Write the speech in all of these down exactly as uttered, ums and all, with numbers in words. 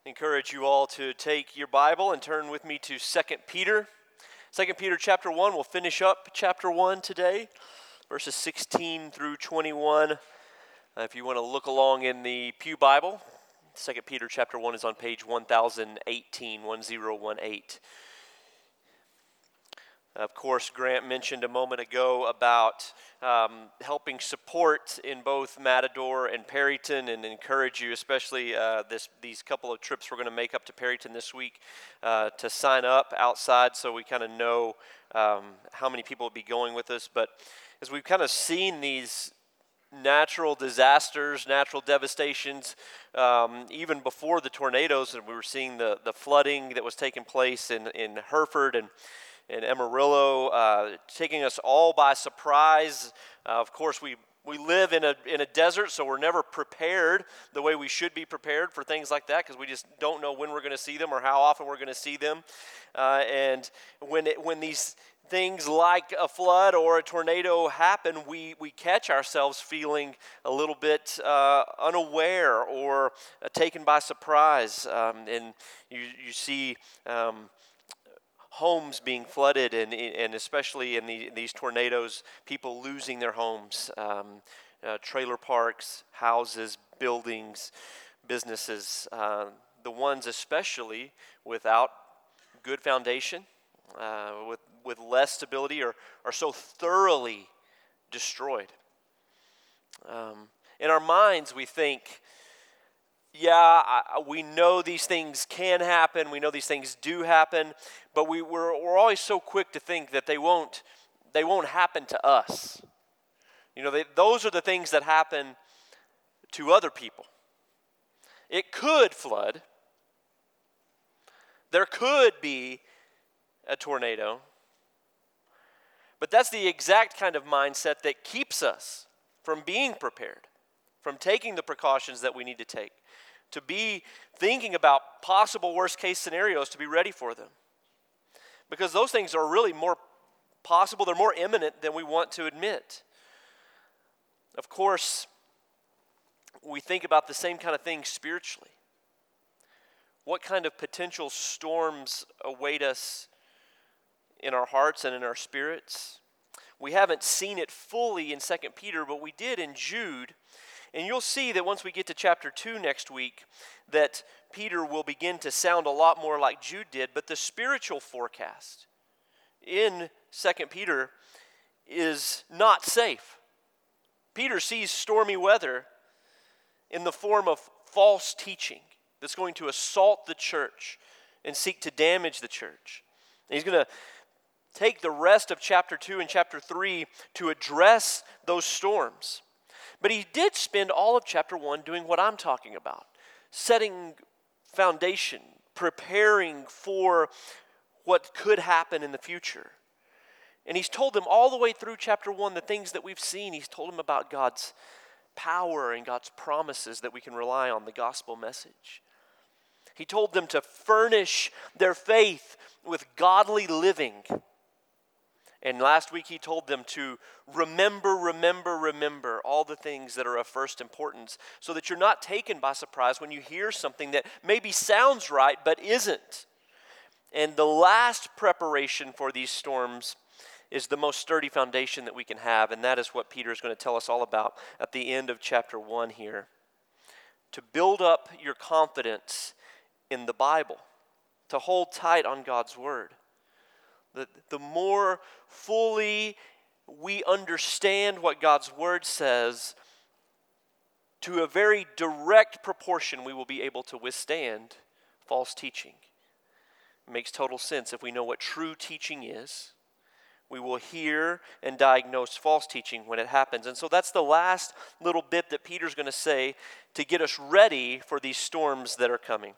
Encourage you all to take your Bible and turn with me to Second Peter. Second Peter chapter one, we'll finish up chapter one today, verses sixteen through twenty-one. Uh, if you want to look along in the Pew Bible, Second Peter chapter one is on page one thousand eighteen, one thousand eighteen. Of course, Grant mentioned a moment ago about um, helping support in both Matador and Perryton, and encourage you, especially uh, this these couple of trips we're going to make up to Perryton this week, uh, to sign up outside so we kind of know um, how many people will be going with us. But as we've kind of seen these natural disasters, natural devastations, um, even before the tornadoes, and we were seeing the, the flooding that was taking place in, in Hereford and in Amarillo, uh, taking us all by surprise. Uh, of course, we, we live in a in a desert, so we're never prepared the way we should be prepared for things like that, because we just don't know when we're going to see them or how often we're going to see them. Uh, and when it, when these things like a flood or a tornado happen, we, we catch ourselves feeling a little bit uh, unaware or uh, taken by surprise. Um, and you, you see Um, homes being flooded, and and especially in the, these tornadoes, people losing their homes, um, uh, trailer parks, houses, buildings, businesses, uh, the ones especially without good foundation, uh, with, with less stability, are, are so thoroughly destroyed. Um, in our minds, we think, yeah, I, we know these things can happen. We know these things do happen, but we, we're we're always so quick to think that they won't they won't happen to us. You know, they, those are the things that happen to other people. It could flood. There could be a tornado, but that's the exact kind of mindset that keeps us from being prepared, from taking the precautions that we need to take, to be thinking about possible worst-case scenarios, to be ready for them. Because those things are really more possible, they're more imminent than we want to admit. Of course, we think about the same kind of thing spiritually. What kind of potential storms await us in our hearts and in our spirits? We haven't seen it fully in Second Peter, but we did in Jude. And you'll see that once we get to chapter two next week, that Peter will begin to sound a lot more like Jude did. But the spiritual forecast in Second Peter is not safe. Peter sees stormy weather in the form of false teaching that's going to assault the church and seek to damage the church. And he's going to take the rest of chapter two and chapter three to address those storms. But he did spend all of chapter one doing what I'm talking about, setting foundation, preparing for what could happen in the future. And he's told them all the way through chapter one the things that we've seen. He's told them about God's power and God's promises that we can rely on, the gospel message. He told them to furnish their faith with godly living. And last week he told them to remember, remember, remember all the things that are of first importance, so that you're not taken by surprise when you hear something that maybe sounds right but isn't. And the last preparation for these storms is the most sturdy foundation that we can have, and that is what Peter is going to tell us all about at the end of chapter one here. To build up your confidence in the Bible, to hold tight on God's word. The, the more fully we understand what God's word says, to a very direct proportion we will be able to withstand false teaching. It makes total sense. If we know what true teaching is, we will hear and diagnose false teaching when it happens. And so that's the last little bit that Peter's going to say to get us ready for these storms that are coming.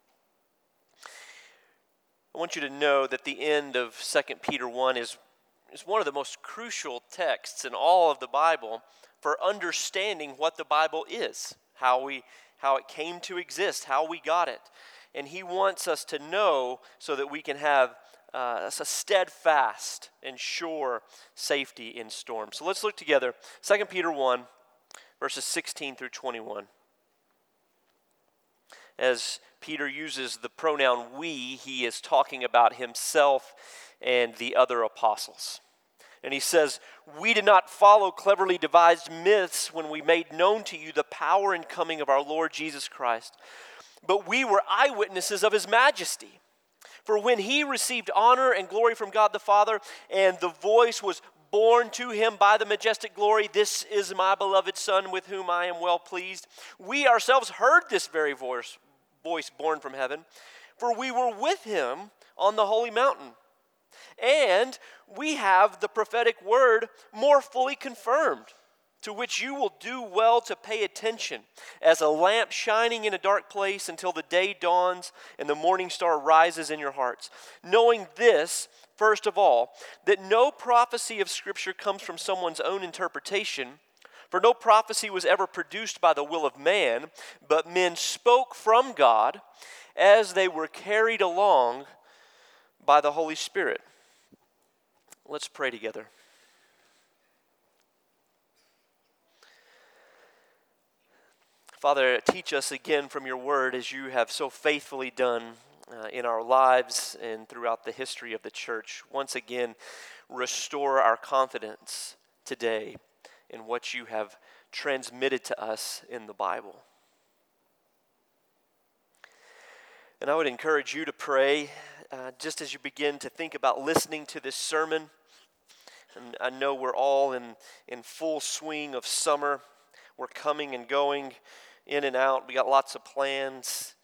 I want you to know that the end of Second Peter one is, is one of the most crucial texts in all of the Bible for understanding what the Bible is, how we how it came to exist, how we got it. And he wants us to know so that we can have uh, a steadfast and sure safety in storms. So let's look together. Second Peter one, verses sixteen through twenty-one. As Peter uses the pronoun we, he is talking about himself and the other apostles. And he says, "We did not follow cleverly devised myths when we made known to you the power and coming of our Lord Jesus Christ, but we were eyewitnesses of his majesty. For when he received honor and glory from God the Father, and the voice was borne to him by the majestic glory, 'This is my beloved Son with whom I am well pleased,' we ourselves heard this very voice, voice borne from heaven, for we were with him on the holy mountain. And we have the prophetic word more fully confirmed, to which you will do well to pay attention, as a lamp shining in a dark place until the day dawns and the morning star rises in your hearts. Knowing this, first of all, that no prophecy of Scripture comes from someone's own interpretation, for no prophecy was ever produced by the will of man, but men spoke from God as they were carried along by the Holy Spirit." Let's pray together. Father, teach us again from your word as you have so faithfully done uh, in our lives and throughout the history of the church. Once again, restore our confidence today in what you have transmitted to us in the Bible. And I would encourage you to pray uh, just as you begin to think about listening to this sermon. And I know we're all in, in full swing of summer. We're coming and going, in and out. We got lots of plans.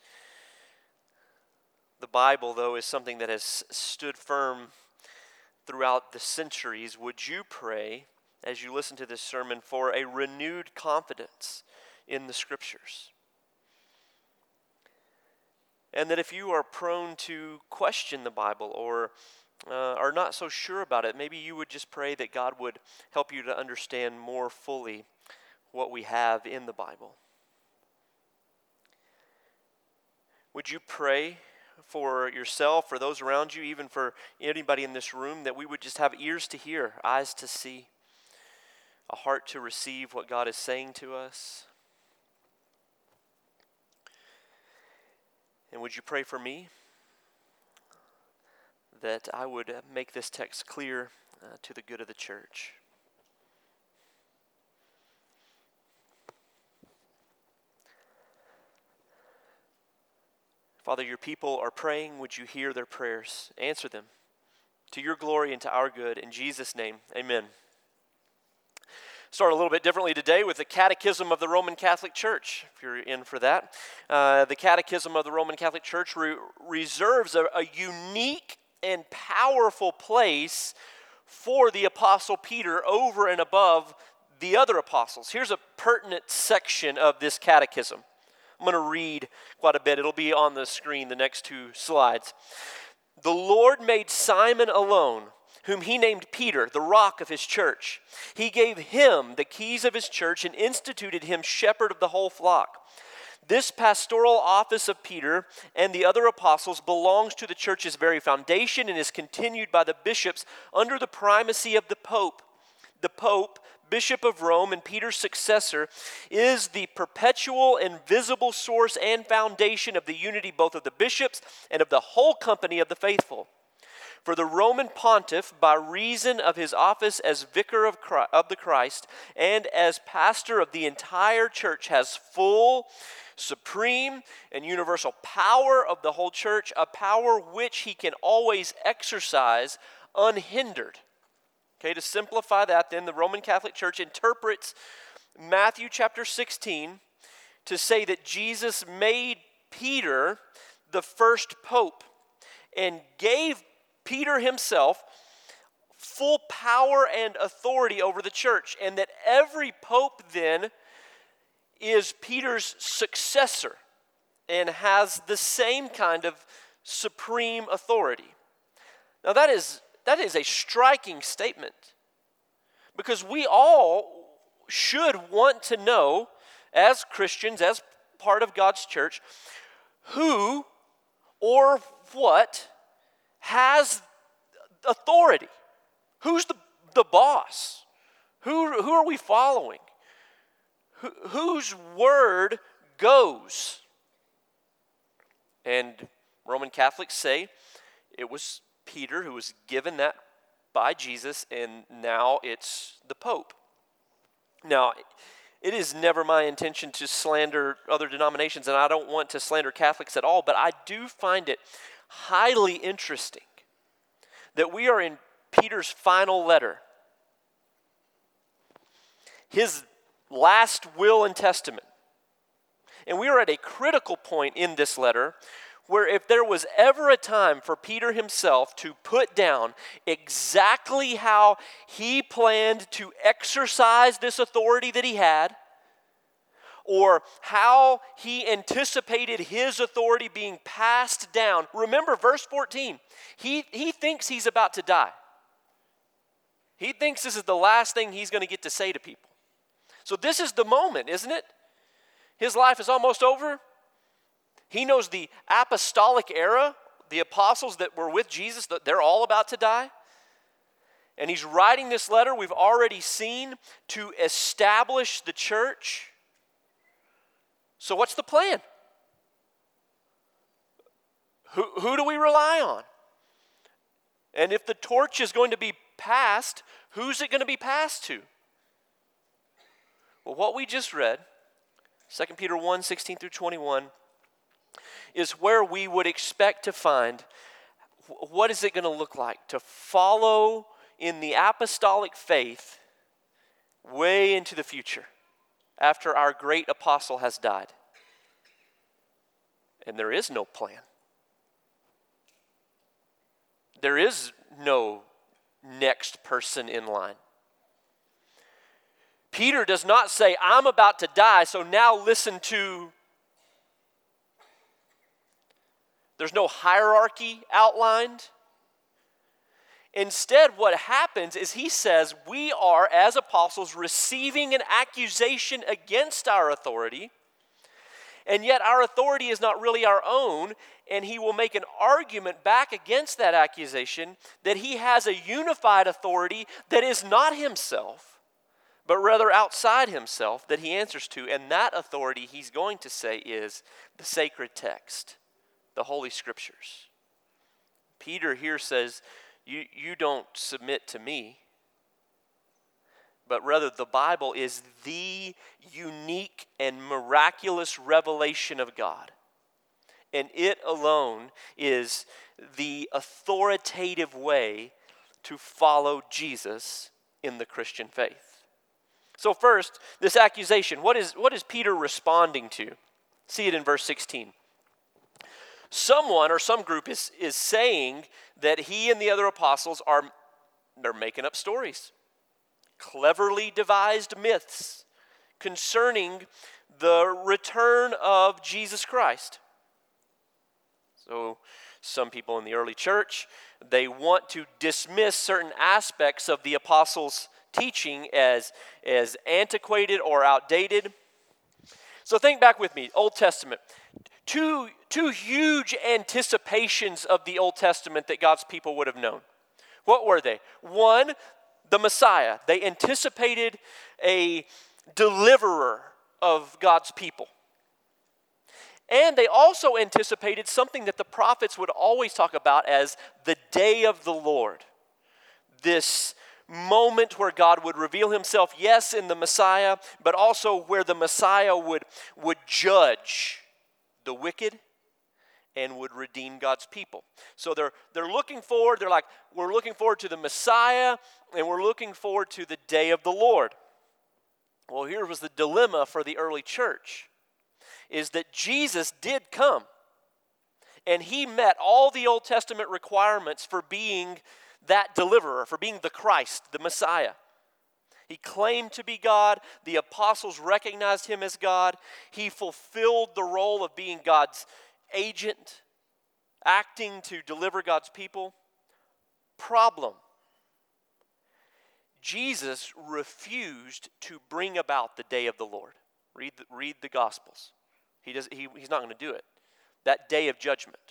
The Bible, though, is something that has stood firm throughout the centuries. Would you pray, as you listen to this sermon, for a renewed confidence in the Scriptures? And that if you are prone to question the Bible or uh, are not so sure about it, maybe you would just pray that God would help you to understand more fully what we have in the Bible. Would you pray for yourself, for those around you, even for anybody in this room, that we would just have ears to hear, eyes to see, a heart to receive what God is saying to us? And would you pray for me that I would make this text clear uh, to the good of the church? Father, your people are praying. Would you hear their prayers? Answer them to your glory and to our good. In Jesus' name, amen. Start a little bit differently today with the Catechism of the Roman Catholic Church, if you're in for that. Uh, the Catechism of the Roman Catholic Church re- reserves a, a unique and powerful place for the Apostle Peter over and above the other apostles. Here's a pertinent section of this catechism. I'm going to read quite a bit. It'll be on the screen, the next two slides. "The Lord made Simon alone, whom he named Peter, the rock of his church. He gave him the keys of his church and instituted him shepherd of the whole flock. This pastoral office of Peter and the other apostles belongs to the church's very foundation and is continued by the bishops under the primacy of the Pope. The Pope, Bishop of Rome and Peter's successor, is the perpetual and visible source and foundation of the unity both of the bishops and of the whole company of the faithful. For the Roman pontiff, by reason of his office as vicar of Christ, of the Christ and as pastor of the entire church, has full, supreme, and universal power of the whole church, a power which he can always exercise unhindered." Okay, to simplify that then, the Roman Catholic Church interprets Matthew chapter sixteen to say that Jesus made Peter the first pope and gave Peter himself full power and authority over the church, and that every pope then is Peter's successor and has the same kind of supreme authority. Now that is that is a striking statement, because we all should want to know, as Christians, as part of God's church, who or what has authority. Who's the, the boss? Who, who are we following? Who, whose word goes? And Roman Catholics say it was Peter who was given that by Jesus, and now it's the Pope. Now, it is never my intention to slander other denominations, and I don't want to slander Catholics at all, but I do find it highly interesting that we are in Peter's final letter, his last will and testament. And we are at a critical point in this letter where if there was ever a time for Peter himself to put down exactly how he planned to exercise this authority that he had, or how he anticipated his authority being passed down. Remember verse fourteen, he, he thinks he's about to die. He thinks this is the last thing he's going to get to say to people. So this is the moment, isn't it? His life is almost over. He knows the apostolic era, the apostles that were with Jesus, they're all about to die. And he's writing this letter, we've already seen, to establish the church. So what's the plan? Who, who do we rely on? And if the torch is going to be passed, who's it going to be passed to? Well, what we just read, Second Peter one, sixteen through twenty-one, is where we would expect to find what is it going to look like to follow in the apostolic faith way into the future after our great apostle has died. And there is no plan. There is no next person in line. Peter does not say, I'm about to die, so now listen to. There's no hierarchy outlined. Instead, what happens is he says we are, as apostles, receiving an accusation against our authority, and yet our authority is not really our own, and he will make an argument back against that accusation that he has a unified authority that is not himself, but rather outside himself that he answers to, and that authority he's going to say is the sacred text, the Holy Scriptures. Peter here says, you, you don't submit to me, but rather the Bible is the unique and miraculous revelation of God. And it alone is the authoritative way to follow Jesus in the Christian faith. So first, this accusation, what is, what is Peter responding to? See it in verse sixteen. Someone or some group is, is saying that he and the other apostles are they're making up stories, cleverly devised myths concerning the return of Jesus Christ. So some people in the early church, they want to dismiss certain aspects of the apostles' teaching as, as antiquated or outdated. So think back with me, Old Testament. Two, two huge anticipations of the Old Testament that God's people would have known. What were they? One, the Messiah. They anticipated a deliverer of God's people. And they also anticipated something that the prophets would always talk about as the day of the Lord. This moment where God would reveal himself, yes, in the Messiah, but also where the Messiah would, would judge the wicked and would redeem God's people. So they're, they're looking forward, they're like, we're looking forward to the Messiah, and we're looking forward to the day of the Lord. Well, here was the dilemma for the early church, is that Jesus did come, and he met all the Old Testament requirements for being that deliverer, for being the Christ, the Messiah. He claimed to be God. The apostles recognized him as God. He fulfilled the role of being God's agent, acting to deliver God's people. Problem: Jesus refused to bring about the day of the Lord. Read the, read the Gospels. He does, he, he's not going to do it. That day of judgment.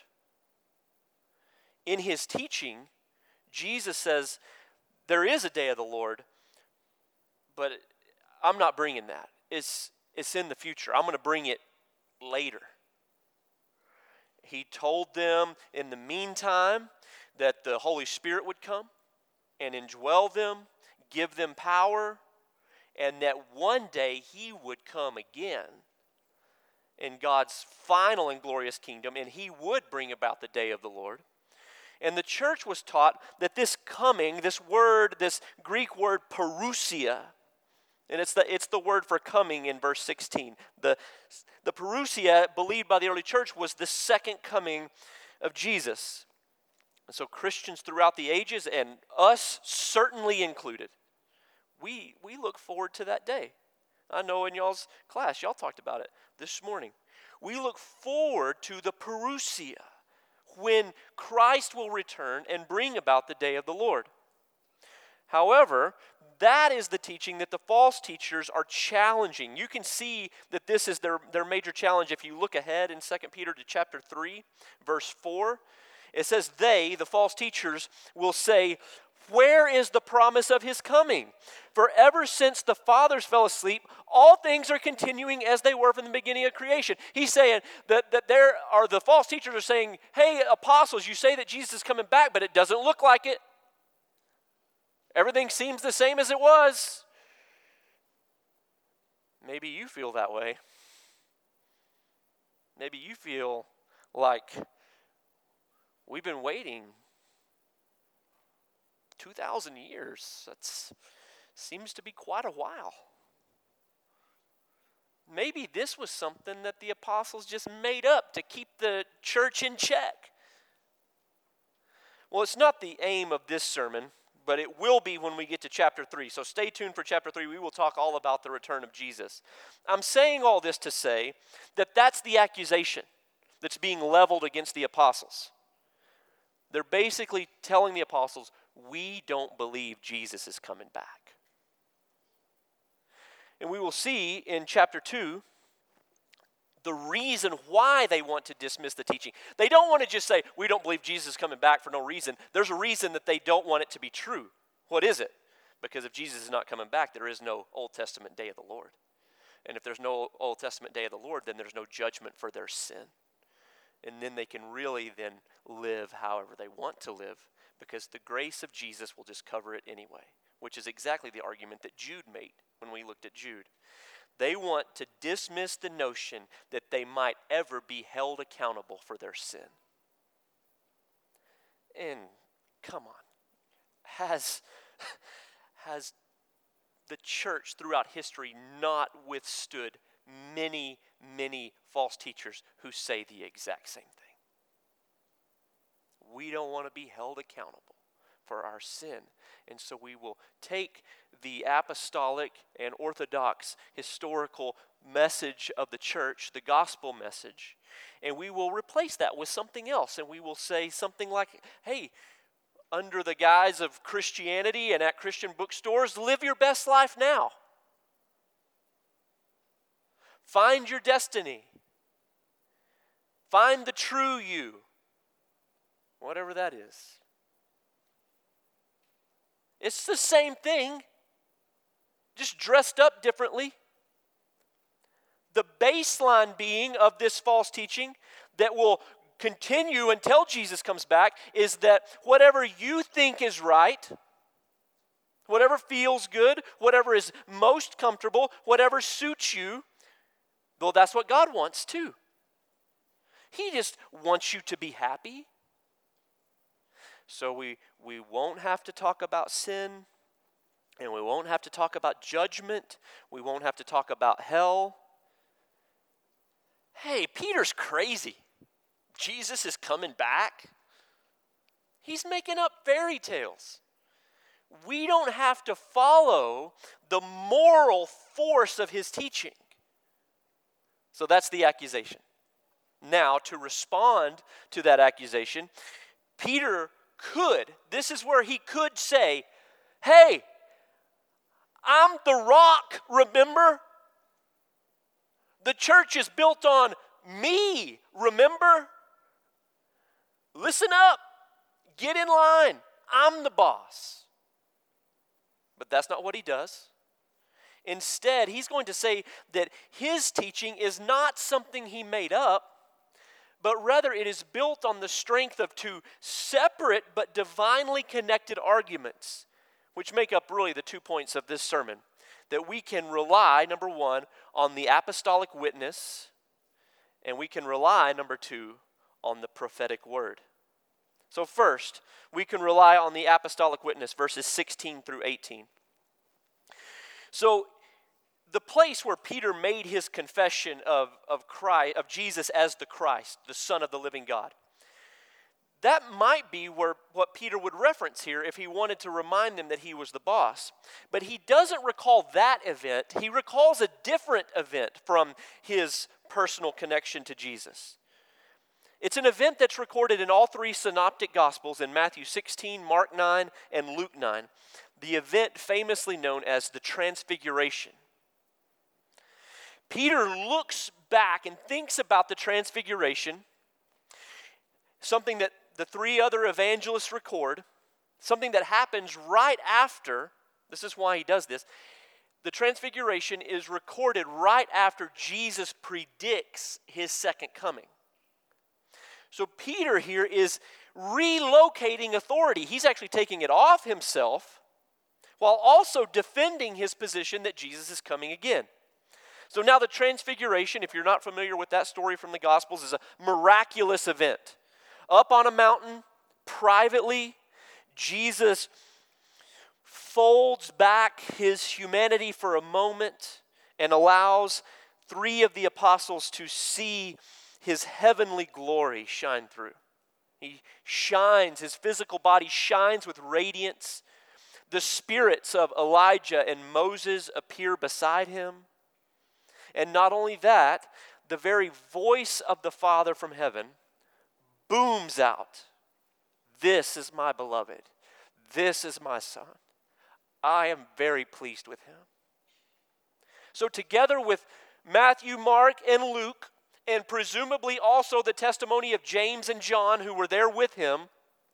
In his teaching, Jesus says, there is a day of the Lord, but I'm not bringing that. It's, it's in the future. I'm going to bring it later. He told them in the meantime that the Holy Spirit would come and indwell them, give them power, and that one day he would come again in God's final and glorious kingdom, and he would bring about the day of the Lord. And the church was taught that this coming, this word, this Greek word parousia, and it's the, it's the word for coming in verse sixteen. The, the parousia, believed by the early church, was the second coming of Jesus. And so Christians throughout the ages, and us certainly included, we, we look forward to that day. I know in y'all's class, y'all talked about it this morning. We look forward to the parousia, when Christ will return and bring about the day of the Lord. However, that is the teaching that the false teachers are challenging. You can see that this is their, their major challenge if you look ahead in Second Peter to chapter three, verse four. It says, they, the false teachers, will say, where is the promise of his coming? For ever since the fathers fell asleep, all things are continuing as they were from the beginning of creation. He's saying that, that there are the false teachers are saying, hey, apostles, you say that Jesus is coming back, but it doesn't look like it. Everything seems the same as it was. Maybe you feel that way. Maybe you feel like we've been waiting two thousand years. That seems to be quite a while. Maybe this was something that the apostles just made up to keep the church in check. Well, it's not the aim of this sermon, but it will be when we get to chapter three. So stay tuned for chapter three. We will talk all about the return of Jesus. I'm saying all this to say that that's the accusation that's being leveled against the apostles. They're basically telling the apostles, we don't believe Jesus is coming back. And we will see in chapter two the reason why they want to dismiss the teaching. They don't want to just say, we don't believe Jesus is coming back for no reason. There's a reason that they don't want it to be true. What is it? Because if Jesus is not coming back, there is no Old Testament day of the Lord. And if there's no Old Testament day of the Lord, then there's no judgment for their sin. And then they can really then live however they want to live, because the grace of Jesus will just cover it anyway, which is exactly the argument that Jude made when we looked at Jude. They want to dismiss the notion that they might ever be held accountable for their sin. And come on, has, has the church throughout history not withstood many, many false teachers who say the exact same thing? We don't want to be held accountable for our sin. And so we will take the apostolic and orthodox historical message of the church, the gospel message, and we will replace that with something else. And we will say something like, hey, under the guise of Christianity and at Christian bookstores, live your best life now. Find your destiny. Find the true you. Whatever that is. It's the same thing, just dressed up differently. The baseline being of this false teaching that will continue until Jesus comes back is that whatever you think is right, whatever feels good, whatever is most comfortable, whatever suits you, well, that's what God wants too. He just wants you to be happy. So we, we won't have to talk about sin, and we won't have to talk about judgment. We won't have to talk about hell. Hey, Peter's crazy. Jesus is coming back. He's making up fairy tales. We don't have to follow the moral force of his teaching. So that's the accusation. Now, to respond to that accusation, Peter could, this is where he could say, hey, I'm the rock, remember? The church is built on me, remember? Listen up, get in line, I'm the boss. But that's not what he does. Instead, he's going to say that his teaching is not something he made up, but rather it is built on the strength of two separate but divinely connected arguments, which make up really the two points of this sermon. That we can rely, number one, on the apostolic witness, and we can rely, number two, on the prophetic word. So first, we can rely on the apostolic witness, verses sixteen through eighteen. So the place where Peter made his confession of, of Christ, of Jesus as the Christ, the Son of the living God, that might be where what Peter would reference here if he wanted to remind them that he was the boss. But he doesn't recall that event. He recalls a different event from his personal connection to Jesus. It's an event that's recorded in all three synoptic gospels, in Matthew sixteen, Mark nine, and Luke nine. The event famously known as the Transfiguration. Peter looks back and thinks about the Transfiguration, something that the three other evangelists record, something that happens right after, this is why he does this, the Transfiguration is recorded right after Jesus predicts his second coming. So Peter here is relocating authority. He's actually taking it off himself while also defending his position that Jesus is coming again. So now the Transfiguration, if you're not familiar with that story from the Gospels, is a miraculous event. Up on a mountain, privately, Jesus folds back his humanity for a moment and allows three of the apostles to see his heavenly glory shine through. He shines, his physical body shines with radiance. The spirits of Elijah and Moses appear beside him. And not only that, the very voice of the Father from heaven booms out, "This is my beloved. This is my Son. I am very pleased with him." So together with Matthew, Mark, and Luke, and presumably also the testimony of James and John who were there with him,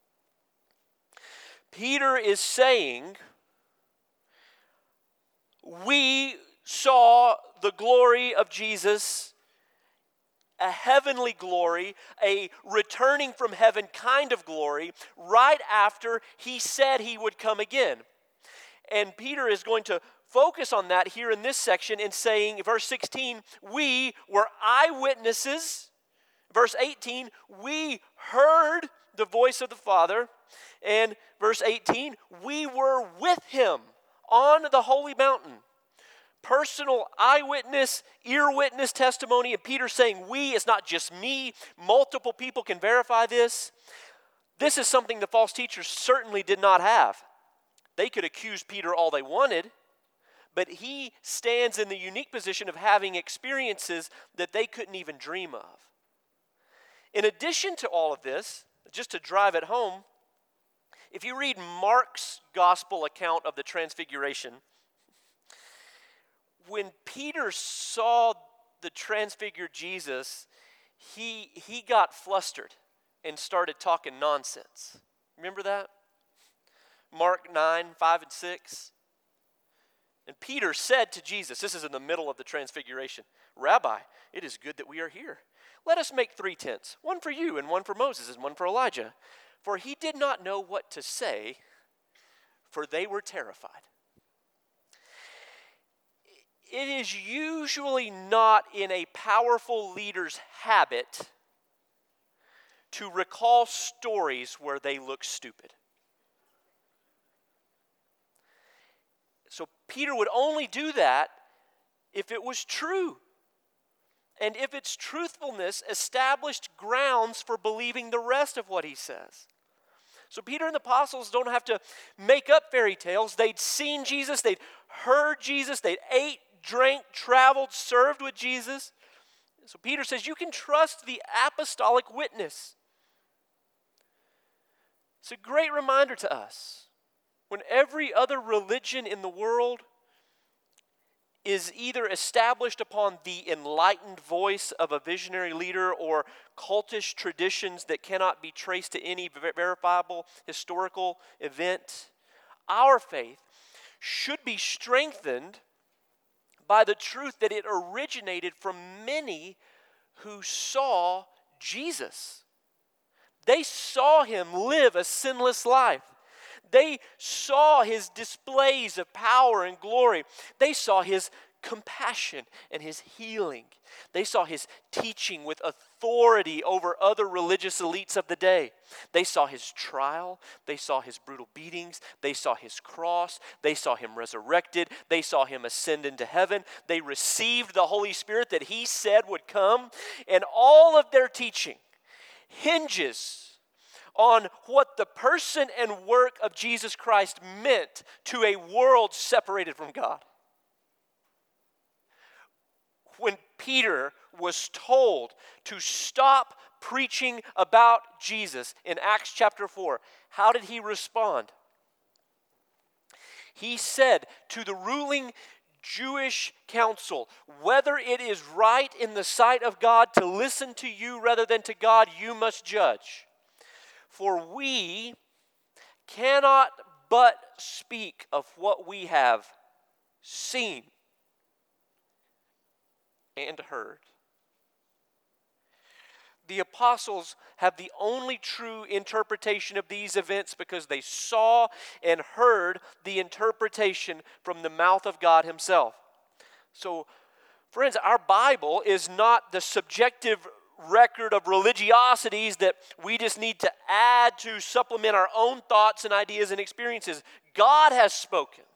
Peter is saying, we saw the glory of Jesus, a heavenly glory, a returning from heaven kind of glory, right after he said he would come again. And Peter is going to focus on that here in this section in saying, verse sixteen, we were eyewitnesses. Verse eighteen, we heard the voice of the Father. And verse eighteen, we were with him on the holy mountain. Personal eyewitness, ear witness testimony, and Peter saying we, it's not just me, multiple people can verify this. This is something the false teachers certainly did not have. They could accuse Peter all they wanted, but he stands in the unique position of having experiences that they couldn't even dream of. In addition to all of this, just to drive it home, if you read Mark's gospel account of the Transfiguration, when Peter saw the transfigured Jesus, he, he got flustered and started talking nonsense. Remember that? Mark nine, five and six. And Peter said to Jesus, this is in the middle of the Transfiguration, "Rabbi, it is good that we are here. Let us make three tents, one for you and one for Moses and one for Elijah." For he did not know what to say, for they were terrified. It is usually not in a powerful leader's habit to recall stories where they look stupid. So Peter would only do that if it was true. And if its truthfulness established grounds for believing the rest of what he says. So Peter and the apostles don't have to make up fairy tales. They'd seen Jesus, they'd heard Jesus, they'd ate, drank, traveled, served with Jesus. So Peter says, you can trust the apostolic witness. It's a great reminder to us. When every other religion in the world is either established upon the enlightened voice of a visionary leader or cultish traditions that cannot be traced to any verifiable historical event, our faith should be strengthened by the truth that it originated from many who saw Jesus. They saw him live a sinless life. They saw his displays of power and glory. They saw his compassion and his healing. They saw his teaching with authority over other religious elites of the day. They saw his trial. They saw his brutal beatings. They saw his cross. They saw him resurrected. They saw him ascend into heaven. They received the Holy Spirit that he said would come. And all of their teaching hinges on what the person and work of Jesus Christ meant to a world separated from God. When Peter was told to stop preaching about Jesus in Acts chapter four, how did he respond? He said to the ruling Jewish council, whether it is right in the sight of God to listen to you rather than to God, you must judge. For we cannot but speak of what we have seen and heard. The apostles have the only true interpretation of these events because they saw and heard the interpretation from the mouth of God himself. So, friends, our Bible is not the subjective record of religiosities that we just need to add to supplement our own thoughts and ideas and experiences. God has spoken,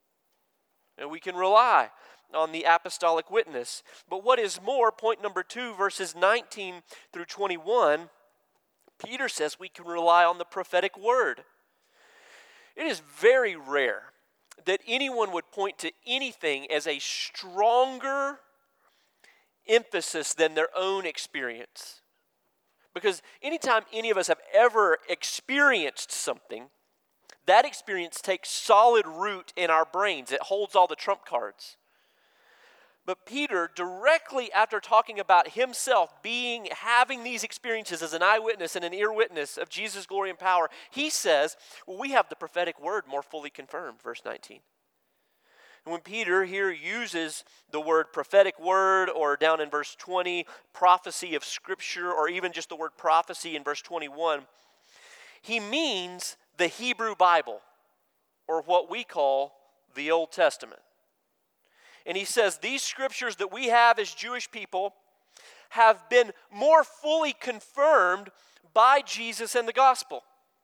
and we can rely on the apostolic witness. But what is more, point number two, verses nineteen through twenty-one, Peter says we can rely on the prophetic word. It is very rare that anyone would point to anything as a stronger emphasis than their own experience. Because anytime any of us have ever experienced something, that experience takes solid root in our brains. It holds all the trump cards. But Peter, directly after talking about himself being, having these experiences as an eyewitness and an ear witness of Jesus' glory and power, he says, well, we have the prophetic word more fully confirmed, verse nineteen. And when Peter here uses the word prophetic word, or down in verse twenty, prophecy of Scripture, or even just the word prophecy in verse twenty-one, he means the Hebrew Bible, or what we call the Old Testament. And he says these scriptures that we have as Jewish people have been more fully confirmed by Jesus and the gospel.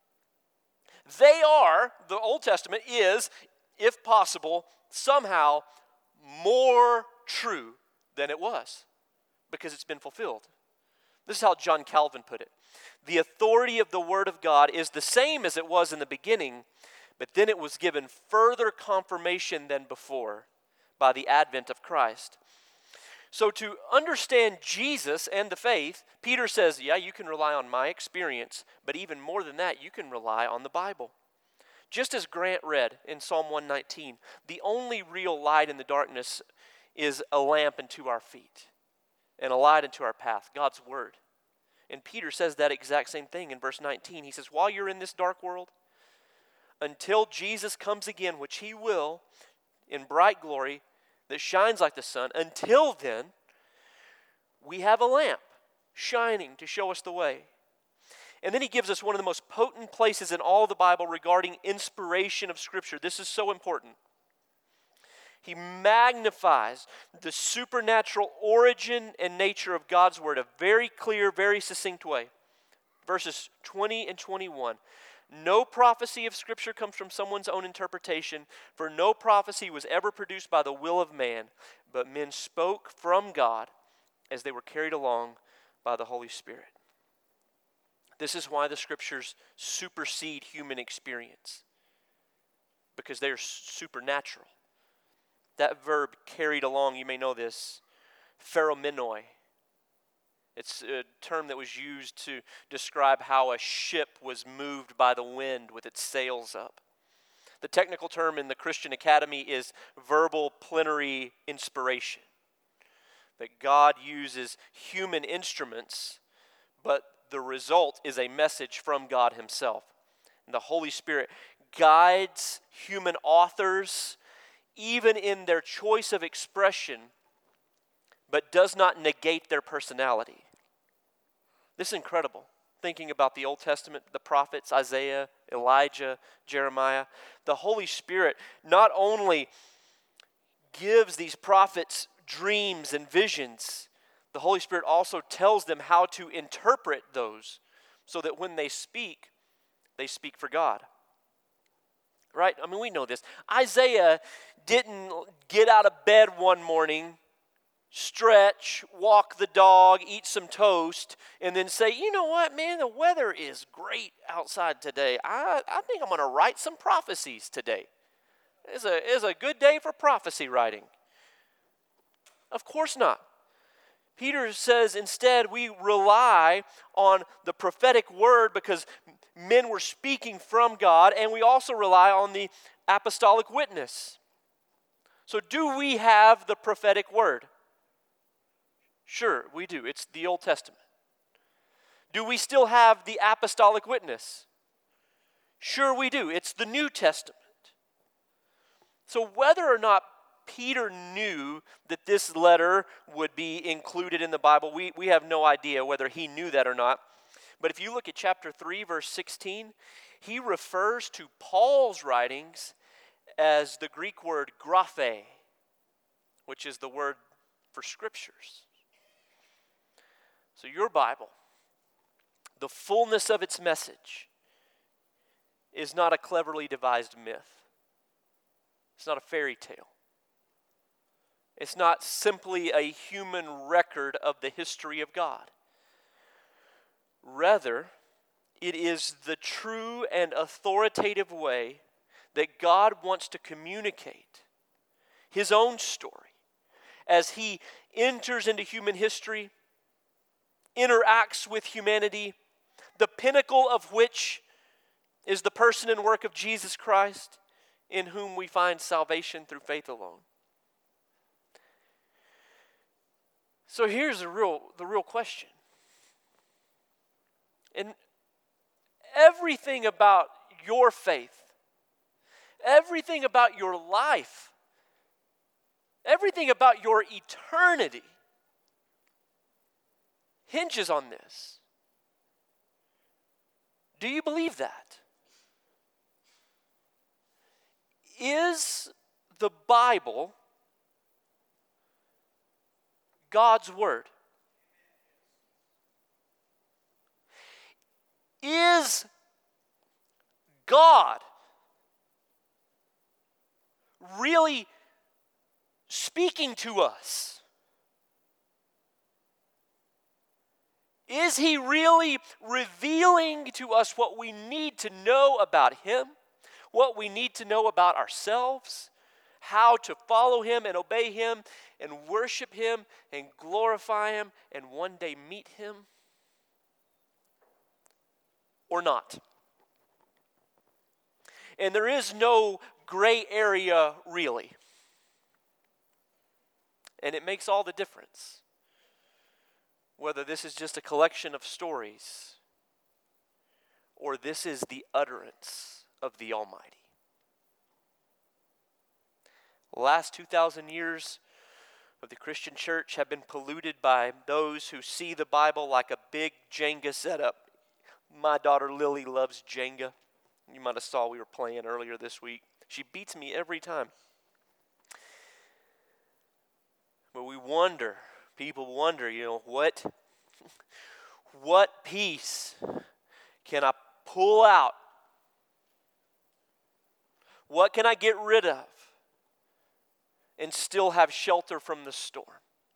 They are, the Old Testament is, if possible, somehow more true than it was because it's been fulfilled. This is how John Calvin put it. The authority of the Word of God is the same as it was in the beginning, but then it was given further confirmation than before by the advent of Christ. So to understand Jesus and the faith, Peter says, yeah, you can rely on my experience, but even more than that, you can rely on the Bible. Just as Grant read in Psalm one nineteen, the only real light in the darkness is a lamp unto our feet and a light unto our path, God's Word. And Peter says that exact same thing in verse nineteen. He says, while you're in this dark world, until Jesus comes again, which he will, in bright glory that shines like the sun, until then, we have a lamp shining to show us the way. And then he gives us one of the most potent places in all of the Bible regarding inspiration of Scripture. This is so important. He magnifies the supernatural origin and nature of God's Word, a very clear, very succinct way. Verses twenty and twenty-one. No prophecy of Scripture comes from someone's own interpretation, for no prophecy was ever produced by the will of man, but men spoke from God as they were carried along by the Holy Spirit. This is why the Scriptures supersede human experience, because they are supernatural. That verb, carried along, you may know this, pheromenoi. It's a term that was used to describe how a ship was moved by the wind with its sails up. The technical term in the Christian Academy is verbal plenary inspiration. That God uses human instruments, but the result is a message from God himself. And the Holy Spirit guides human authors even in their choice of expression, but does not negate their personality. This is incredible. Thinking about the Old Testament, the prophets, Isaiah, Elijah, Jeremiah. The Holy Spirit not only gives these prophets dreams and visions, the Holy Spirit also tells them how to interpret those so that when they speak, they speak for God. Right? I mean, we know this. Isaiah didn't get out of bed one morning, stretch, walk the dog, eat some toast, and then say, you know what, man, the weather is great outside today. I, I think I'm going to write some prophecies today. It's a, it's a good day for prophecy writing. Of course not. Peter says instead we rely on the prophetic word because men were speaking from God, and we also rely on the apostolic witness. So do we have the prophetic word? Sure, we do. It's the Old Testament. Do we still have the apostolic witness? Sure, we do. It's the New Testament. So whether or not Peter knew that this letter would be included in the Bible, we, we have no idea whether he knew that or not. But if you look at chapter three, verse sixteen, he refers to Paul's writings as the Greek word graphe, which is the word for scriptures. So your Bible, the fullness of its message, is not a cleverly devised myth. It's not a fairy tale. It's not simply a human record of the history of God. Rather, it is the true and authoritative way that God wants to communicate His own story as He enters into human history, interacts with humanity, the pinnacle of which is the person and work of Jesus Christ, in whom we find salvation through faith alone. So here's the real, the real question. And everything about your faith, everything about your life, everything about your eternity hinges on this. Do you believe that? Is the Bible God's Word? Is God really speaking to us? Is He really revealing to us what we need to know about Him, what we need to know about ourselves, how to follow Him and obey Him and worship Him and glorify Him and one day meet Him? Or not? And there is no gray area really. And it makes all the difference whether this is just a collection of stories or this is the utterance of the Almighty. The last two thousand years of the Christian church have been polluted by those who see the Bible like a big Jenga setup. My daughter Lily loves Jenga. You might have saw we were playing earlier this week. She beats me every time. But we wonder, people wonder, you know, what, what piece can I pull out? What can I get rid of and still have shelter from the storm?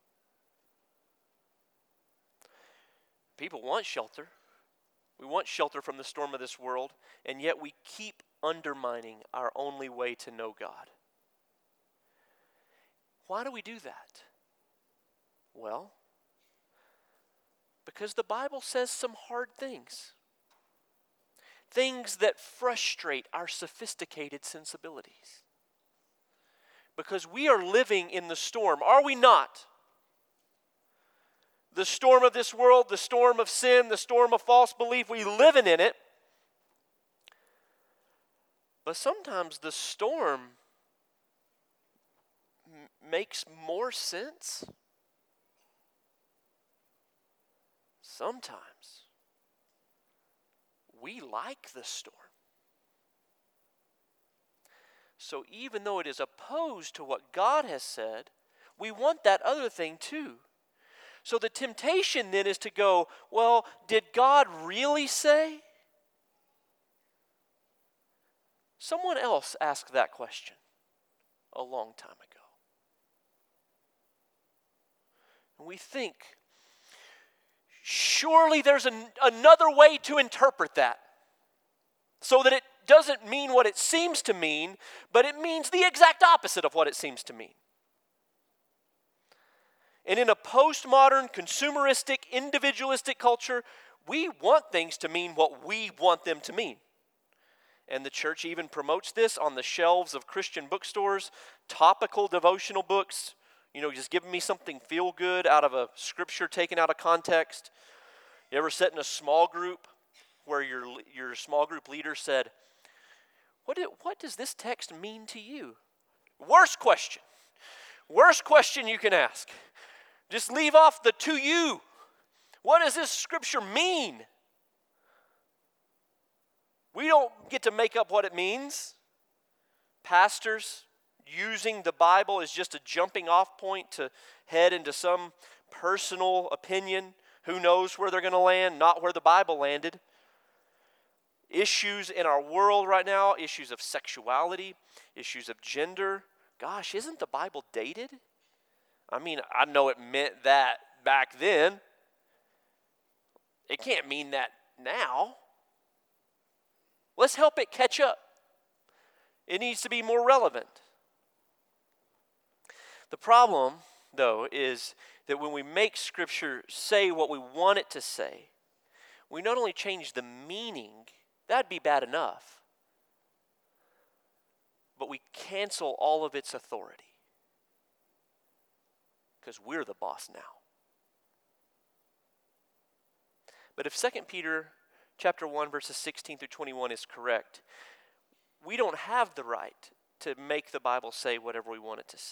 People want shelter. We want shelter from the storm of this world, and yet we keep undermining our only way to know God. Why do we do that? Well, because the Bible says some hard things. Things that frustrate our sophisticated sensibilities. Because we are living in the storm, are we not? The storm of this world, the storm of sin, the storm of false belief, we living in it. But sometimes the storm m- makes more sense. Sometimes we like the storm. So even though it is opposed to what God has said, we want that other thing too. So the temptation then is to go, well, did God really say? Someone else asked that question a long time ago. And we think, surely there's an, another way to interpret that so that it doesn't mean what it seems to mean, but it means the exact opposite of what it seems to mean. And in a postmodern, consumeristic, individualistic culture, we want things to mean what we want them to mean. And the church even promotes this on the shelves of Christian bookstores, topical devotional books, you know, just giving me something feel good out of a scripture taken out of context. You ever sit in a small group where your your small group leader said, what, did, what does this text mean to you? Worst question. Worst question you can ask. Just leave off the to you. What does this scripture mean? We don't get to make up what it means. Pastors using the Bible as just a jumping off point to head into some personal opinion. Who knows where they're going to land? Not where the Bible landed. Issues in our world right now, issues of sexuality, issues of gender. Gosh, isn't the Bible dated? I mean, I know it meant that back then. It can't mean that now. Let's help it catch up. It needs to be more relevant. The problem, though, is that when we make Scripture say what we want it to say, we not only change the meaning, that'd be bad enough, but we cancel all of its authority. Because we're the boss now. But if Second Peter chapter one, verses sixteen through twenty-one is correct, we don't have the right to make the Bible say whatever we want it to say.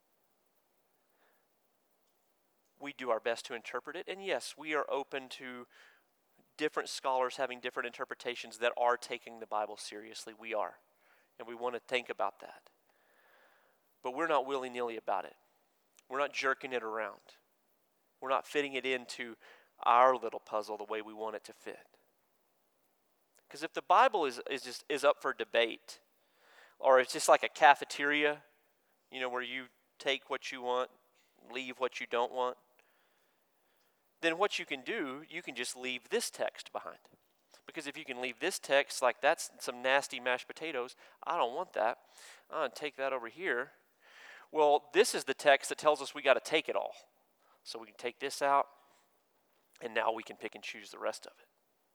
We do our best to interpret it, and yes, we are open to different scholars having different interpretations that are taking the Bible seriously. We are, and we want to think about that. But we're not willy-nilly about it. We're not jerking it around. We're not fitting it into our little puzzle the way we want it to fit. Because if the Bible is, is just is up for debate, or it's just like a cafeteria, you know, where you take what you want, leave what you don't want, then what you can do, you can just leave this text behind. Because if you can leave this text like that's some nasty mashed potatoes, I don't want that. I'm going to take that over here. Well, this is the text that tells us we got to take it all. So we can take this out, and now we can pick and choose the rest of it.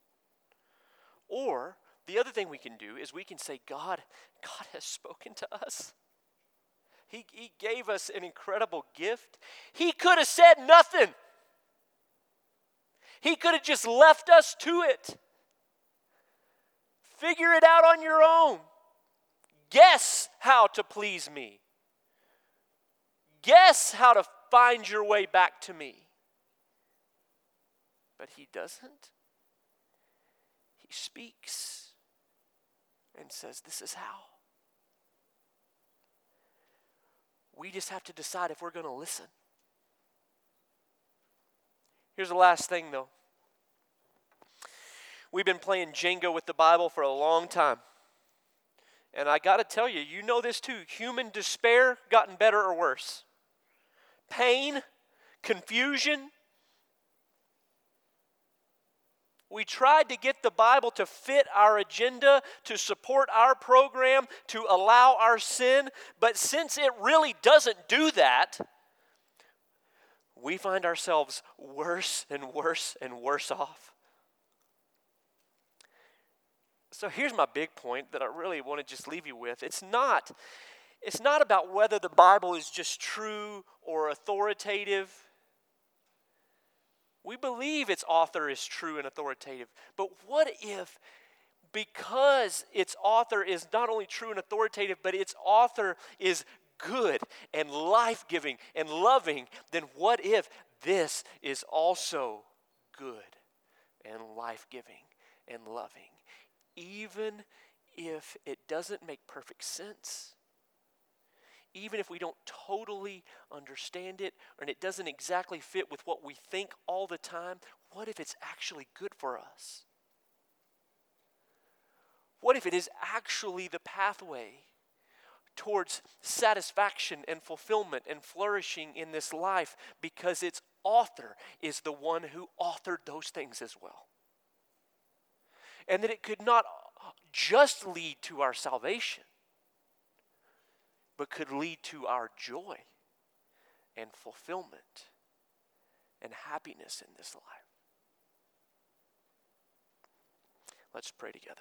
Or the other thing we can do is we can say, God, God has spoken to us. He, he gave us an incredible gift. He could have said nothing. He could have just left us to it. Figure it out on your own. Guess how to please me. Guess how to find your way back to me. But he doesn't. He speaks and says, this is how. We just have to decide if we're going to listen. Here's the last thing, though. We've been playing Jenga with the Bible for a long time. And I got to tell you, you know this too. Human despair gotten better or worse. Pain, confusion. We tried to get the Bible to fit our agenda, to support our program, to allow our sin. But since it really doesn't do that, we find ourselves worse and worse and worse off. So here's my big point that I really want to just leave you with. It's not, it's not about whether the Bible is just true or authoritative. We believe its author is true and authoritative. But what if, because its author is not only true and authoritative, but its author is good and life-giving and loving, then what if this is also good and life-giving and loving, even if it doesn't make perfect sense. Even if we don't totally understand it and it doesn't exactly fit with what we think all the time, what if it's actually good for us? What if it is actually the pathway towards satisfaction and fulfillment and flourishing in this life because its author is the one who authored those things as well? And that it could not just lead to our salvation, but could lead to our joy and fulfillment and happiness in this life. Let's pray together.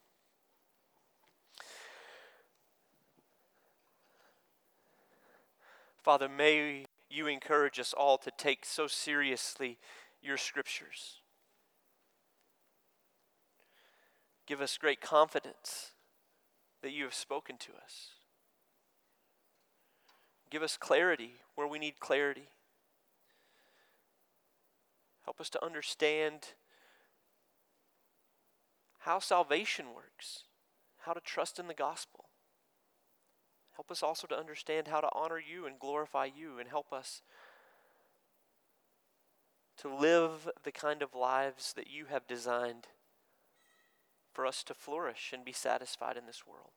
Father, may you encourage us all to take so seriously your scriptures. Give us great confidence that you have spoken to us. Give us clarity where we need clarity. Help us to understand how salvation works, how to trust in the gospel. Help us also to understand how to honor you and glorify you, and help us to live the kind of lives that you have designed for us to flourish and be satisfied in this world.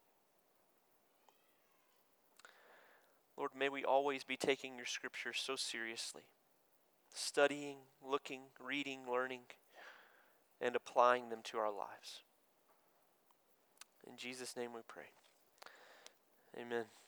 Lord, may we always be taking your scriptures so seriously, studying, looking, reading, learning, and applying them to our lives. In Jesus' name we pray. Amen.